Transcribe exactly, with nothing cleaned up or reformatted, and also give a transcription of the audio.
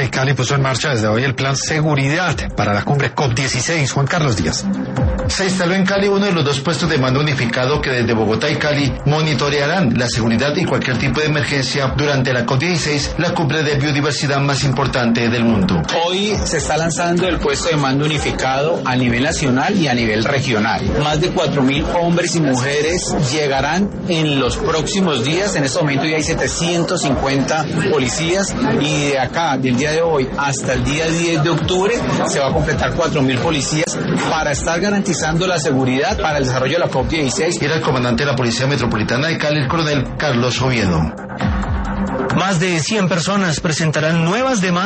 y Cali puso en marcha desde hoy el plan Seguridad para la cumbre COP dieciséis. Juan Carlos Díaz. Se instaló en Cali uno de los dos puestos de mando unificado que desde Bogotá y Cali monitorearán la seguridad y cualquier tipo de emergencia durante la COP dieciséis, la cumbre de biodiversidad más importante del mundo. Hoy se está lanzando el puesto de mando unificado a nivel nacional y a nivel regional. Más de cuatro mil hombres y mujeres llegarán en los próximos días. En este momento ya hay setecientos cincuenta policías y de acá, del día de hoy hasta el día diez de octubre, se va a completar cuatro mil policías para estar garantizando la seguridad para el desarrollo de la COP dieciséis. Era el comandante de la Policía Metropolitana de Cali, el coronel Carlos Oviedo. Más de cien personas presentarán nuevas demandas